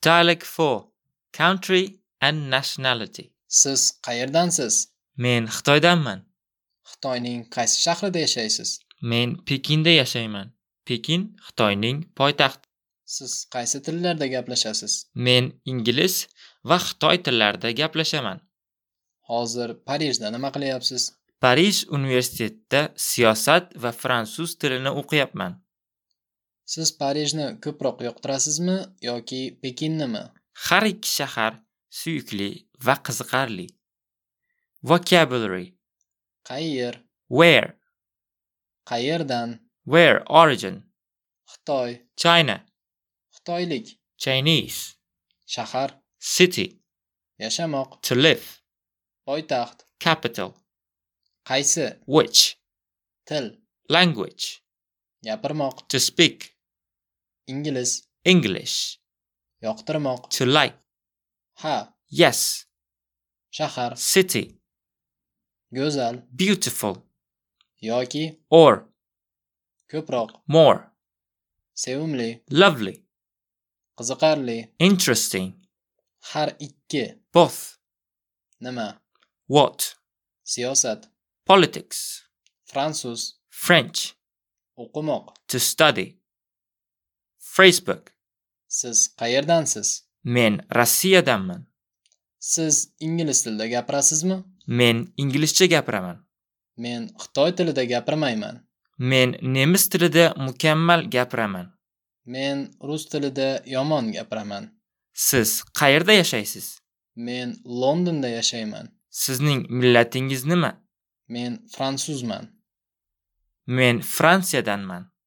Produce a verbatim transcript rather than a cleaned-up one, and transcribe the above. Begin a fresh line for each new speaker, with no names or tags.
Dialect four. Country and nationality.
Siz qayerdansiz?
Men Xitoydanman.
Xitoyning qaysi shahrida yashaysiz?
Men Pekinda yashayman. Pekin Xitoyning poytaxti.
Siz qaysi tillarda gaplashasiz?
Men ingliz va xitoy tillarida gaplashaman.
Hozir Parijda nima qilyapsiz?
Parij universitetida siyosat va fransuz tilini o'qiyapman.
Siz Parijni ko'proq yoqtirasizmi yoki Pekinnimi?
Har ikki shahar suyukli va qiziqarli. Vocabulary.
Qayer?
Where?
Qayerdan?
Where origin?
Xitoy.
China.
Xitoylik.
Chinese.
Shahar.
City.
Yashamoq.
To live.
Poytaxt.
Capital.
Qaysi?
Which?
Til.
Language.
Gapirmoq.
To speak.
Ingliz.
English.
Yoqtirmoq.
To like.
Ha.
Yes.
Shahar.
City.
Go'zal.
Beautiful.
Yoki
Or.
ko'proq.
More.
Sevimli.
Lovely.
Qiziqarli.
Interesting.
Har ikki.
Both.
Nima?
What?
Siyosat.
Politics.
Fransuz.
French.
O'qimoq.
To study. Facebook.
Siz qayerdansiz?
Men Rossiyadanman.
Siz ingliz tilida gapirasizmi?
Men inglizcha gapiraman.
Men xitoy tilida gapirmayman.
Men nemis tilida mukammal gapiraman.
Men rus tilida yomon gapiraman.
Siz qayerda yashaysiz?
Men Londonda yashayman.
Sizning millatingiz nima?
Men fransuzman.
Men Fransiyadanman.